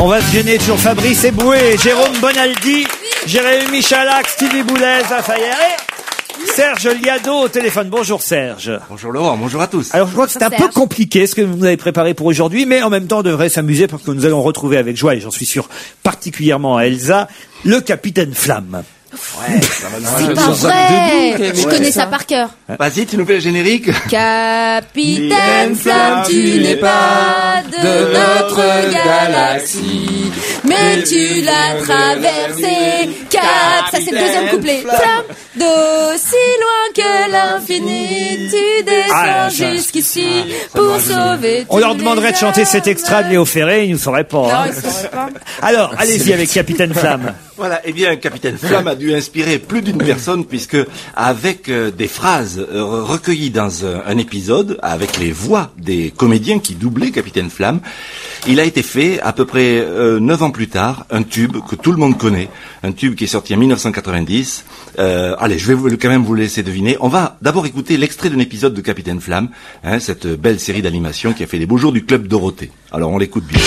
On va se gêner sur Fabrice Eboué, Jérôme Bonaldi, Jérémy Michalak, Stevie Boulez, Raphaël et Serge Liado au téléphone. Bonjour Serge. Bonjour Laurent, bonjour à tous. Alors je crois que c'est un peu compliqué ce que vous avez préparé pour aujourd'hui, mais en même temps on devrait s'amuser parce que nous allons retrouver avec joie, et j'en suis sûr particulièrement à Elsa, le Capitaine Flamme. Ouais, ça va C'est pas vrai. Je connais ça par cœur. Vas-y, tu nous fais le générique. Capitaine Flamme, tu n'es pas de notre galaxie, mais tu l'as traversé. Cap, ça c'est le deuxième couplet. Flamme, d'aussi loin que l'infini, tu descends jusqu'ici pour sauver. On leur demanderait de chanter cet extra de Léo Ferré, ils nous sauraient pas. Non, Hein. ils sauraient pas. Alors, allez-y avec Capitaine Flamme. Voilà, eh bien, Capitaine Flamme a dû inspirer plus d'une personne puisque avec des phrases recueillies dans un épisode, avec les voix des comédiens qui doublaient Capitaine Flamme, il a été fait à peu près 9 ans plus tard, un tube que tout le monde connaît, un tube qui est sorti en 1990. Allez, je vais quand même vous laisser deviner. On va d'abord écouter l'extrait d'un épisode de Capitaine Flamme, hein, cette belle série d'animation qui a fait les beaux jours du Club Dorothée. Alors on l'écoute bien.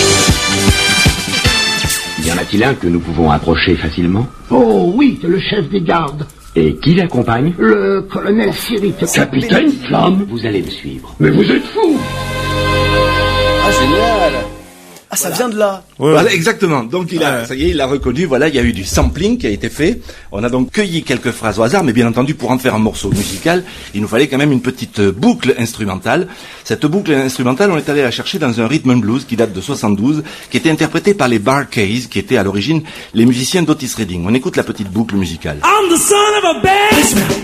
Y en a-t-il un que nous pouvons approcher facilement? Oh oui, le chef des gardes, Et qui l'accompagne? le colonel Cyril. Capitaine Flamme, vous allez me suivre. Mais vous êtes fou! Ah, génial! Ah, ça vient de là. Voilà, exactement. Donc ça y est, il l'a reconnu. Voilà, il y a eu du sampling qui a été fait. On a donc cueilli quelques phrases au hasard, mais bien entendu, pour en faire un morceau musical, il nous fallait quand même une petite boucle instrumentale. Cette boucle instrumentale, on est allé la chercher dans un rhythm and blues qui date de 72, qui était interprété par les Bar-Kays, qui étaient à l'origine les musiciens d'Otis Redding. On écoute la petite boucle musicale. I'm the son of a bassman.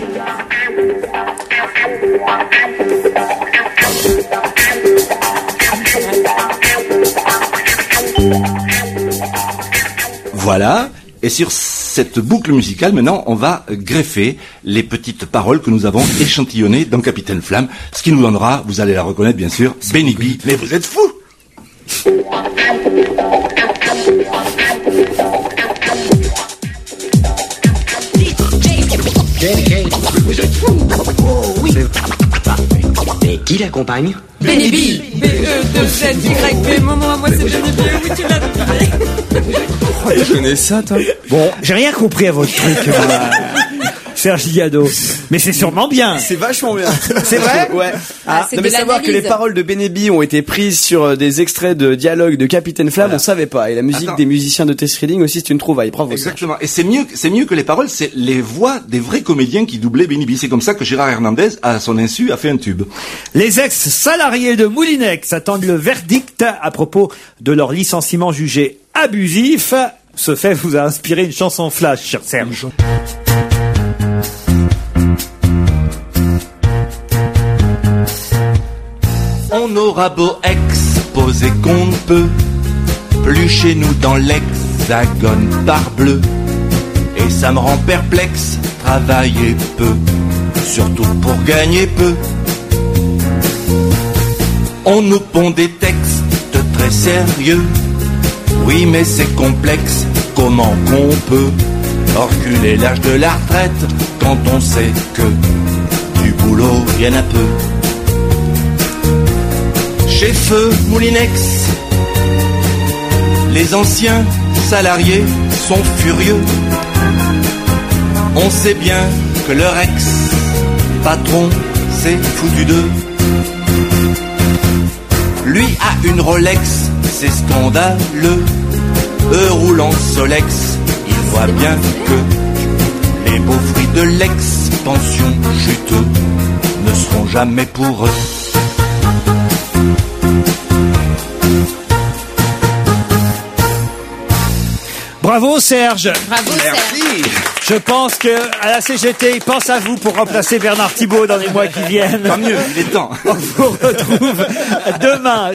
Voilà. Et sur cette boucle musicale, maintenant, on va greffer les petites paroles que nous avons échantillonnées dans Capitaine Flamme, ce qui nous donnera, vous allez la reconnaître bien sûr, Benny B. Mais vous êtes fous! Vous êtes fous! Oh oui! Et qui l'accompagne? Benny B. B-E-2-Z-Y-B. Maman, à moi c'est Benny B. Oui, tu l'as trouvé. Tu connais ça, toi? Bon, j'ai rien compris à votre truc, Serge Liado. Mais c'est sûrement bien. C'est vachement bien. C'est vrai? Ouais. Ah, c'est non, de mais savoir que les l'analyse. paroles de Benny B ont été prises sur des extraits de dialogue de Capitaine Flamme, Voilà. on savait pas. Et la musique Attends. des musiciens de Tess Reading aussi, c'est une trouvaille. Bravo. Serge. Exactement. Et c'est mieux que les paroles, c'est les voix des vrais comédiens qui doublaient Benny B. C'est comme ça que Gérard Hernandez, à son insu, a fait un tube. Les ex-salariés de Moulinex attendent le verdict à propos de leur licenciement jugé abusif. Ce fait vous a inspiré une chanson flash, cher Serge. On aura beau exposer qu'on ne peut plus chez nous dans l'hexagone parbleu. Et ça me rend perplexe, travailler peu, surtout pour gagner peu. On nous pond des textes très sérieux, oui mais c'est complexe, comment qu'on peut reculer l'âge de la retraite quand on sait que du boulot y en a peu. Chez Feu Moulinex, les anciens salariés sont furieux. On sait bien que leur ex-patron s'est foutu d'eux. Lui a une Rolex, c'est scandaleux. Eux roulent en Solex, il voit bien que les beaux fruits de l'expansion juteux ne seront jamais pour eux. Bravo Serge. Bravo, Serge. Je pense que à la CGT, ils pensent à vous pour remplacer Bernard Thibault dans les mois qui viennent. Tant mieux, il est temps. On vous retrouve demain.